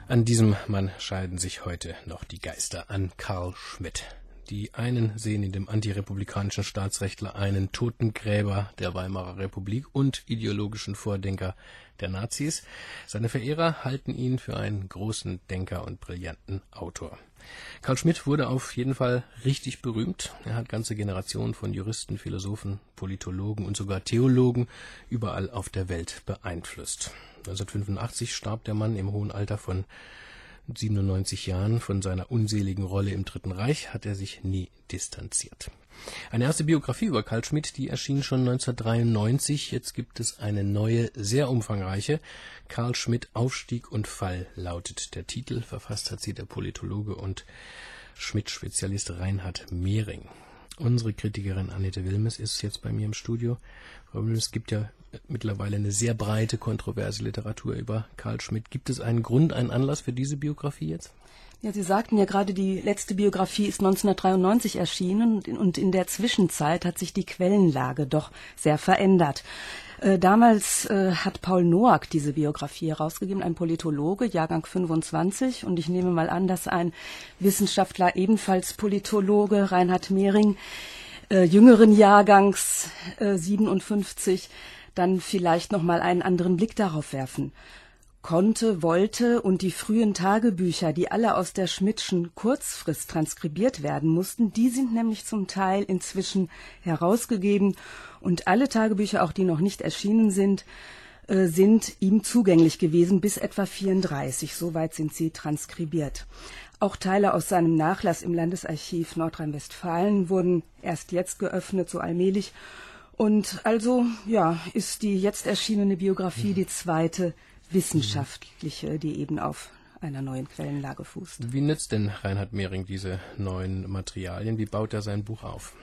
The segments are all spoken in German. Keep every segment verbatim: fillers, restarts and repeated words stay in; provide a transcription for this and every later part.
An diesem Mann scheiden sich heute noch die Geister, an Carl Schmitt. Die einen sehen in dem antirepublikanischen Staatsrechtler einen Totengräber der Weimarer Republik und ideologischen Vordenker der Nazis. Seine Verehrer halten ihn für einen großen Denker und brillanten Autor. Carl Schmitt wurde auf jeden Fall richtig berühmt. Er hat ganze Generationen von Juristen, Philosophen, Politologen und sogar Theologen überall auf der Welt beeinflusst. neunzehnhundertfünfundachtzig starb der Mann im hohen Alter von siebenundneunzig Jahren. Von seiner unseligen Rolle im Dritten Reich hat er sich nie distanziert. Eine erste Biografie über Carl Schmitt, die erschien schon neunzehnhundertdreiundneunzig. Jetzt gibt es eine neue, sehr umfangreiche. Carl Schmitt, Aufstieg und Fall lautet der Titel. Verfasst hat sie der Politologe und Schmitt-Spezialist Reinhard Mehring. Unsere Kritikerin Annette Wilmes ist jetzt bei mir im Studio. Frau Wilmes, es gibt ja mittlerweile eine sehr breite, kontroverse Literatur über Carl Schmitt. Gibt es einen Grund, einen Anlass für diese Biografie jetzt? Ja, Sie sagten ja gerade, die letzte Biografie ist neunzehnhundertdreiundneunzig erschienen und in der Zwischenzeit hat sich die Quellenlage doch sehr verändert. Äh, damals äh, hat Paul Noack diese Biografie herausgegeben, ein Politologe, Jahrgang fünfundzwanzig, und ich nehme mal an, dass ein Wissenschaftler, ebenfalls Politologe, Reinhard Mehring, äh, jüngeren Jahrgangs äh, siebenundfünfzig, dann vielleicht noch mal einen anderen Blick darauf werfen konnte, wollte und die frühen Tagebücher, die alle aus der Schmidtschen Kurzfrist transkribiert werden mussten, die sind nämlich zum Teil inzwischen herausgegeben und alle Tagebücher, auch die noch nicht erschienen sind, äh, sind ihm zugänglich gewesen bis etwa vierunddreißig. Soweit sind sie transkribiert. Auch Teile aus seinem Nachlass im Landesarchiv Nordrhein-Westfalen wurden erst jetzt geöffnet, so allmählich. Und also, ja, ist die jetzt erschienene Biografie die zweite wissenschaftliche, die eben auf einer neuen Quellenlage fußt. Wie nützt denn Reinhard Mehring diese neuen Materialien? Wie baut er sein Buch auf?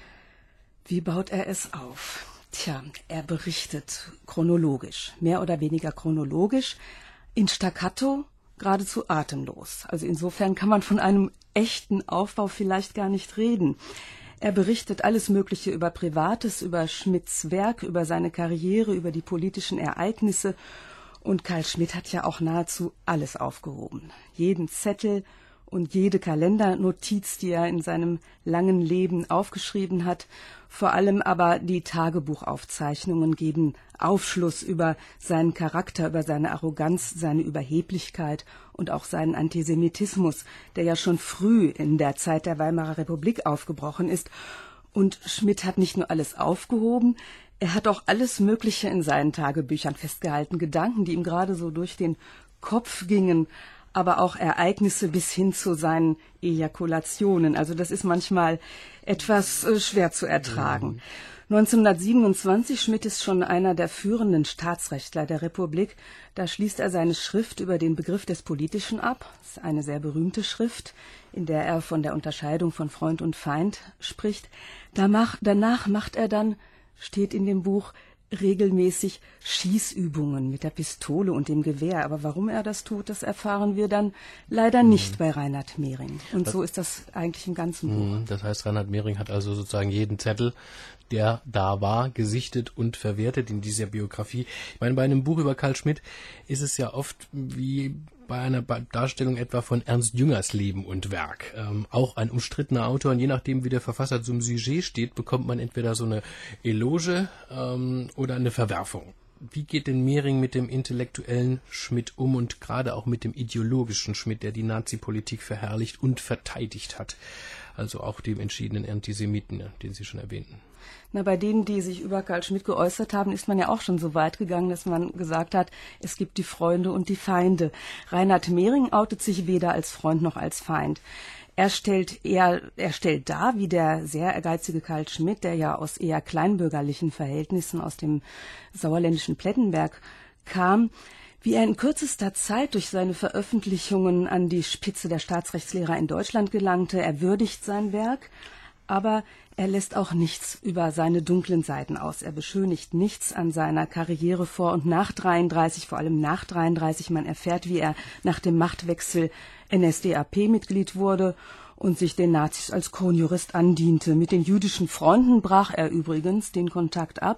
Wie baut er es auf? Tja, er berichtet chronologisch, mehr oder weniger chronologisch, in Staccato, geradezu atemlos. Also insofern kann man von einem echten Aufbau vielleicht gar nicht reden. Er berichtet alles Mögliche über Privates, über Schmidts Werk, über seine Karriere, über die politischen Ereignisse. Und Carl Schmitt hat ja auch nahezu alles aufgehoben. Jeden Zettel und jede Kalendernotiz, die er in seinem langen Leben aufgeschrieben hat. Vor allem aber die Tagebuchaufzeichnungen geben Aufschluss über seinen Charakter, über seine Arroganz, seine Überheblichkeit und auch seinen Antisemitismus, der ja schon früh in der Zeit der Weimarer Republik aufgebrochen ist. Und Schmitt hat nicht nur alles aufgehoben, er hat auch alles Mögliche in seinen Tagebüchern festgehalten, Gedanken, die ihm gerade so durch den Kopf gingen, aber auch Ereignisse bis hin zu seinen Ejakulationen. Also das ist manchmal etwas äh, schwer zu ertragen. Mhm. neunzehnhundertsiebenundzwanzig, Schmitt ist schon einer der führenden Staatsrechtler der Republik. Da schließt er seine Schrift über den Begriff des Politischen ab. Das ist eine sehr berühmte Schrift, in der er von der Unterscheidung von Freund und Feind spricht. Danach, danach macht er dann, steht in dem Buch, regelmäßig Schießübungen mit der Pistole und dem Gewehr. Aber warum er das tut, das erfahren wir dann leider nicht mhm. bei Reinhard Mehring. Und das, so ist das eigentlich im ganzen Buch. Das heißt, Reinhard Mehring hat also sozusagen jeden Zettel, der da war, gesichtet und verwertet in dieser Biografie. Ich meine, bei einem Buch über Carl Schmitt ist es ja oft wie bei einer Darstellung etwa von Ernst Jüngers Leben und Werk. Ähm, auch ein umstrittener Autor, und je nachdem, wie der Verfasser zum Sujet steht, bekommt man entweder so eine Eloge ähm, oder eine Verwerfung. Wie geht denn Mehring mit dem intellektuellen Schmitt um und gerade auch mit dem ideologischen Schmitt, der die Nazi-Politik verherrlicht und verteidigt hat? Also auch dem entschiedenen Antisemiten, den Sie schon erwähnten. Na, bei denen, die sich über Carl Schmitt geäußert haben, ist man ja auch schon so weit gegangen, dass man gesagt hat, es gibt die Freunde und die Feinde. Reinhard Mehring outet sich weder als Freund noch als Feind. Er stellt eher, er stellt dar, wie der sehr ehrgeizige Carl Schmitt, der ja aus eher kleinbürgerlichen Verhältnissen aus dem sauerländischen Plettenberg kam, wie er in kürzester Zeit durch seine Veröffentlichungen an die Spitze der Staatsrechtslehrer in Deutschland gelangte. Er würdigt sein Werk, aber er lässt auch nichts über seine dunklen Seiten aus. Er beschönigt nichts an seiner Karriere vor und nach dreiunddreißig, vor allem nach dreiunddreißig. Man erfährt, wie er nach dem Machtwechsel N S D A P-Mitglied wurde und sich den Nazis als Kronjurist andiente. Mit den jüdischen Freunden brach er übrigens den Kontakt ab.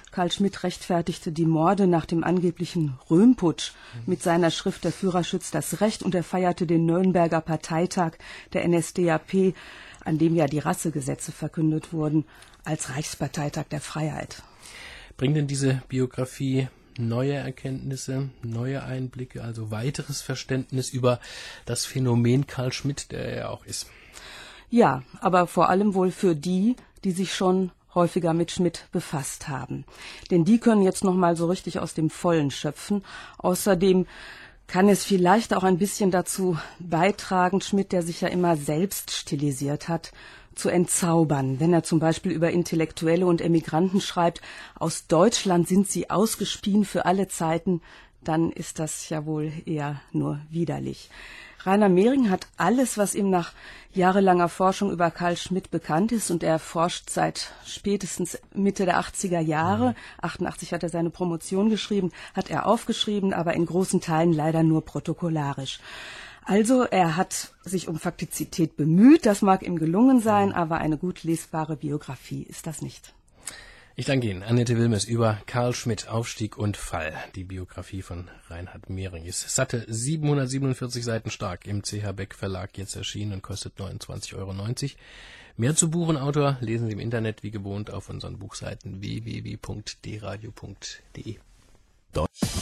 Carl Schmitt rechtfertigte die Morde nach dem angeblichen Röhmputsch mit seiner Schrift Der Führer schützt das Recht, und er feierte den Nürnberger Parteitag der N S D A P, an dem ja die Rassegesetze verkündet wurden, als Reichsparteitag der Freiheit. Bringt denn diese Biografie neue Erkenntnisse, neue Einblicke, also weiteres Verständnis über das Phänomen Carl Schmitt, der er auch ist? Ja, aber vor allem wohl für die, die sich schon häufiger mit Schmitt befasst haben. Denn die können jetzt noch mal so richtig aus dem Vollen schöpfen. Außerdem kann es vielleicht auch ein bisschen dazu beitragen, Schmitt, der sich ja immer selbst stilisiert hat, zu entzaubern. Wenn er zum Beispiel über Intellektuelle und Emigranten schreibt, aus Deutschland sind sie ausgespien für alle Zeiten, dann ist das ja wohl eher nur widerlich. Rainer Mehring hat alles, was ihm nach jahrelanger Forschung über Carl Schmitt bekannt ist, und er forscht seit spätestens Mitte der achtziger Jahre, achtundachtzig hat er seine Promotion geschrieben, hat er aufgeschrieben, aber in großen Teilen leider nur protokollarisch. Also er hat sich um Faktizität bemüht, das mag ihm gelungen sein, aber eine gut lesbare Biografie ist das nicht. Ich danke Ihnen, Annette Wilmes, über Carl Schmitt, Aufstieg und Fall. Die Biografie von Reinhard Mehring ist satte siebenhundertsiebenundvierzig Seiten stark, im C H Beck Verlag jetzt erschienen und kostet neunundzwanzig Euro neunzig. Mehr zu Buch und Autor lesen Sie im Internet wie gewohnt auf unseren Buchseiten w w w punkt d radio punkt d e.